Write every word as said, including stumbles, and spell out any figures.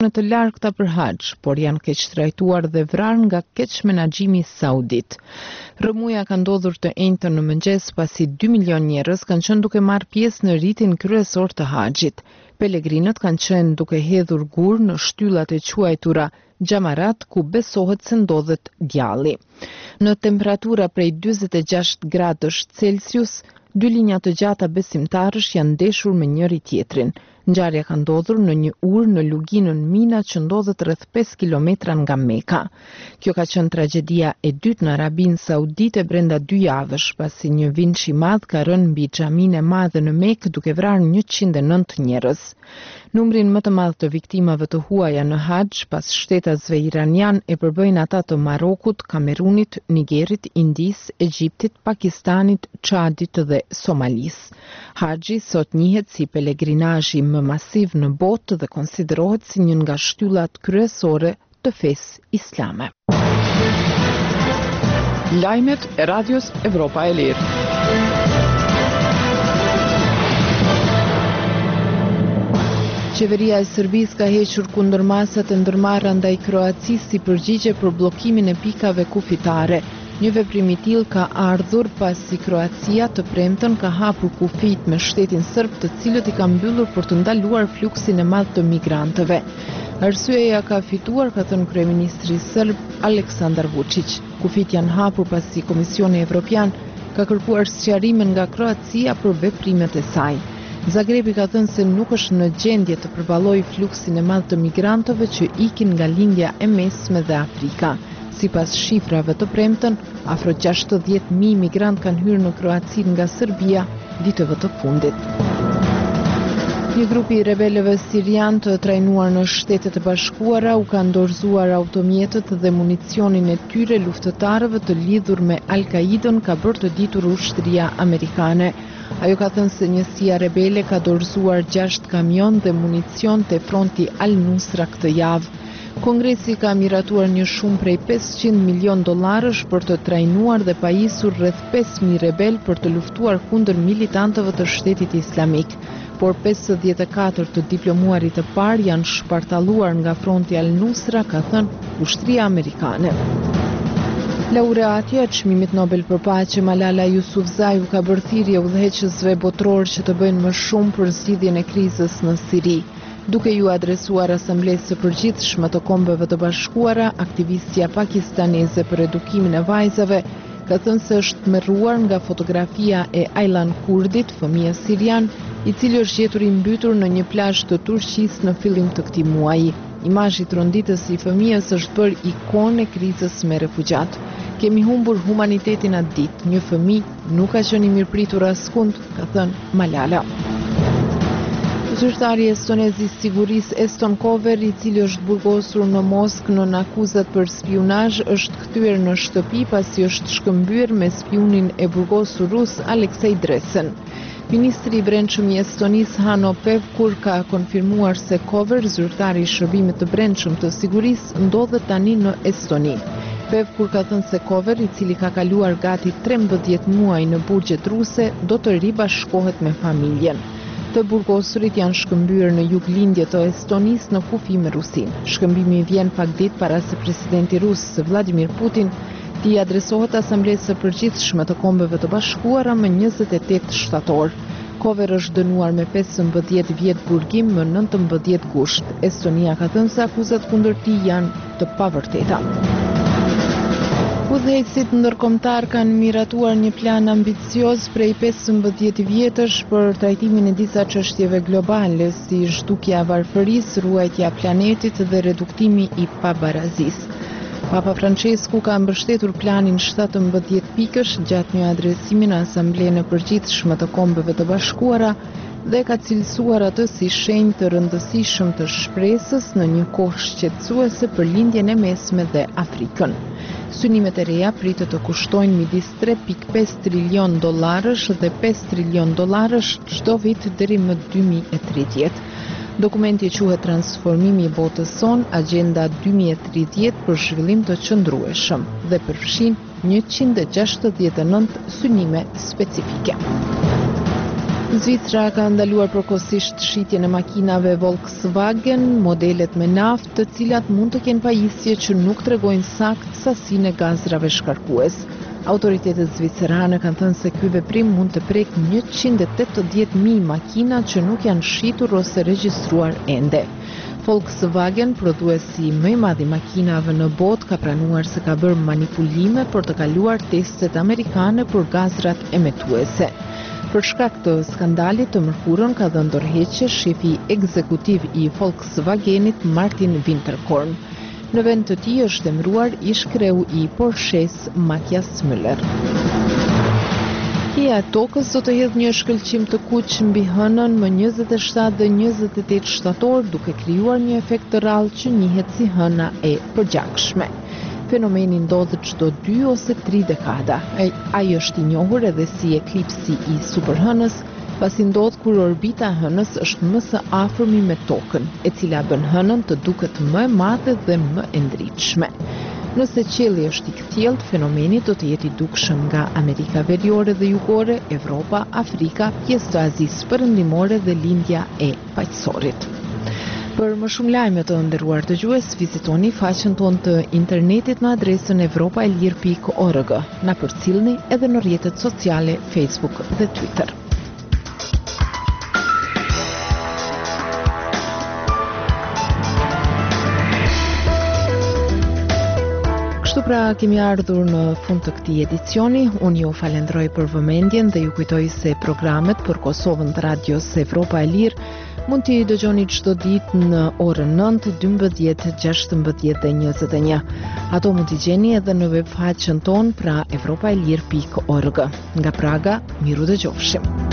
në të largta për haxh, por janë keq trajtuar dhe vrarë nga keq menaxhimi saudit. Rëmuja ka ndodhur të enjtën në mëngjes pasi dy milion njerëz kanë qenë duke marrë pjesë në ritin kryesor të haxhit. Pelegrinët kanë qenë duke hedhur gur në shtyllat e quajtura Xhamarat, ku besohet se ndodhet djalli. Në temperatura prej dyzet e gjashtë gradësh Celsius, dy linja të gjata besimtarësh janë ndeshur me njëri tjetrin. Ngjarja ka ndodhur në një urë në luginën Mina që ndodhet rreth pesë kilometra nga Meka. Kjo ka qenë tragjedia e dytë në Arabinë Saudite brenda dy javësh, pasi një vinç i madh ka rënë mbi xhaminë e madhe në Mekë duke vrarë njëqind e nëntë njerëz. Numrin më të madh të viktimave të huaja në haxh pas shtetasve iranian e përbëjnë ata të Marokut, Kamerunit, Nigerit, Indisë, Egjiptit, Pakistanit, Çadit dhe Somalisë. Haxhi sot njihet si pelegrinazhi më masiv në botë dhe konsiderohet si një nga shtyllat kryesore të fesë islame. Lajmet e Radios Evropa e Lirë. Qeveria e Serbisë ka hequr kundër masat e ndërmarra ndaj Kroacisë si përgjigje për bllokimin e pikave kufitare. Një veprim i tillë ka ardhur pasi Kroacia të premten ka hapur kufijt me shtetin serb, të cilët i kanë mbyllur për të ndaluar fluksin e madh të migrantëve. Arsyeja ka fituar, ka thënë kryeministri serb Aleksandar Vučić. Kufijt janë hapur pasi Komisioni Evropian ka kërkuar sqarime nga Kroacia për veprimet e saj. Zagrebi ka thënë se nuk është në gjendje të përballojë fluksin e madh të migrantëve që ikin nga lindja e mesme dhe Afrika. Sipas shifrave të premten, afro gjashtëdhjetë mijë migrant kanë hyrë në Kroaci nga Serbia ditëve të fundit. Një grup i rebelëve sirian të trajnuar në Shtetet e Bashkuara u ka dorëzuar automjetët dhe municionin e tyre luftëtarëve të lidhur me Al-Qaidën, ka bërë të ditur ushtria amerikane. Ajo ka thënë se njësia rebele ka dorëzuar gjashtë kamion dhe municion te fronti Al-Nusra këtë javë. Kongresi ka miratuar një shumë prej pesëqind milion dollarësh për të trajnuar dhe pajisur rreth pesë mijë rebel për të luftuar kundër militantëve të Shtetit Islamik, por pesëdhjetë e katër të diplomuarit të parë janë shpartalluar nga fronti Al-Nusra, ka thënë ushtria amerikane. Laureatja e çmimit Nobel për paqe Malala Yousafzai u ka bërë thirrje udhëheqësve botror që të bëjnë më shumë për zgjidhjen e krizës në Siri. Duke ju adresuar Asamblesë së Përgjithshme të Kombeve të Bashkuara, aktivistja pakistaneze për edukimin e vajzave ka thënë se është tmerruar nga fotografia e Aylan Kurdit, fëmijës sirian, i cili është gjetur i mbytur në një plazh të Turqisë në fillim të këtij muaji. Imazhi tronditës i fëmijës është bërë ikonë e krizës me refugjat. Kemi humbur humanitetin atë ditë. Një fëmijë nuk ka qenë i mirëpritur askund, ka thënë Malala. Zyrtari estonez i sigurisë Eston Kover, i cili është burgosur në Moskë nën akuzat për spionazh, është kthyer në shtëpi pasi është shkëmbyer me spionin e burgosur rus Aleksej Dresen. Ministri i Brendshëm i Estonisë Hanno Pevkur ka konfirmuar se Kover, zyrtari i Shërbimit të Brendshëm të Sigurisë, ndodhet tani në Estoni. Pevkur ka thënë se Kover, i cili ka kaluar gati trembëdhjetë muaj në burgjet ruse, do të ribashkohet me familjen. Të burgosurit janë shkëmbyer në juglindje të Estonisë në kufi me Rusinë. Shkëmbimi vjen pak ditë para se presidenti rus Vladimir Putin t'i adresohet Asamblesë së Përgjithshme të Kombeve të Bashkuara më njëzet e tetë shtator. Kover është dënuar me pesëmbëdhjetë vjet burgim më nëntëmbëdhjetë gusht. Estonia ka thënë se akuzat kundër tij janë të pavërteta. Udhëheqësit ndërkombëtar kanë miratuar një plan ambicioz prej pesëmbëdhjetë vjetësh për trajtimin e disa çështjeve globale, si zhdukja e varfërisë, ruajtja e planetit dhe reduktimi i pabarazisë. Papa Francesku ka mbështetur planin shtatëmbëdhjetë pikësh gjatë një adresimi në Asamblenë e Përgjithshme të Kombeve të Bashkuara dhe ka cilësuar atë si shenjë të rëndësishëm të shpresës në një kohë shqetësuese për lindjen e mesme dhe Afrikën. Synimet e reja pritet të kushtojnë midis tre pikë pesë trilion dollarësh dhe pesë trilion dollarësh çdo vit deri më dy mijë e tridhjetë. Dokumenti quhet Transformimi i botës son, Agenda dy mijë e tridhjetë për zhvillim të qëndrueshëm dhe përfshin njëqind e gjashtëdhjetë e nëntë synime specifike. Zvicra ka ndaluar përkohësisht shitjen e makinave Volkswagen, modelet me naftë, të cilat mund të kenë pajisje që nuk tregojnë sakt sasinë e gazrave shkarkues. Autoritetet zvicerane kanë thënë se ky veprim mund të prek njëqind e tetëdhjetë mijë makina që nuk janë shitur ose regjistruar ende. Volkswagen, prodhuesi më i madh i makinave në botë, ka pranuar se ka bërë manipulime për të kaluar testet amerikane për gazrat emetuese. Për shkak të skandalit të mërkurën ka dhënë dorëheqje shefi ekzekutiv i Volkswagenit Martin Winterkorn. Në vend të tij është emëruar ish-kreu i Porsches Matthias Müller. Kia e tokës do të hedhë një shkëlqim të kuq mbi hënën më njëzet e shtatë dhe njëzet e tetë shtator, duke krijuar një efekt të rrallë që njihet si hëna e përgjakshme. Fenomeni ndodhet çdo dy ose tri dekada. Ai është i njohur edhe si eklipsi i superhënës, pasi ndodh kur orbita e hënës është më së afërmi me tokën, e cila bën hënën të duket më e madhe dhe më e ndritshme. Nëse qielli është i kthjellët, fenomeni do të jetë i dukshëm nga Amerika Veriore dhe Jugore, Evropa, Afrika, pjesë të Azisë Perëndimore dhe lindja e paqësorit. Për më shumë lajme të nderuar dëgjues, vizitoni faqen tonë të internetit në adresën evropaelir pikë org. Na përcjellni edhe në rrjetet sociale Facebook dhe Twitter. Kështu pra kemi ardhur në fund të këtij edicioni. Unë ju falenderoj për vëmendjen dhe ju kujtoj se programet për Kosovën të Radios Evropa e Lirë mund t'i dëgjoni çdo ditë në orën nëntë, dymbëdhjetë, gjashtëmbëdhjetë dhe njëzet e një. Ato mund t'i gjeni edhe në web faqen tonë pra evropaelir pikë org. Nga Praga, miru dëgjofshim.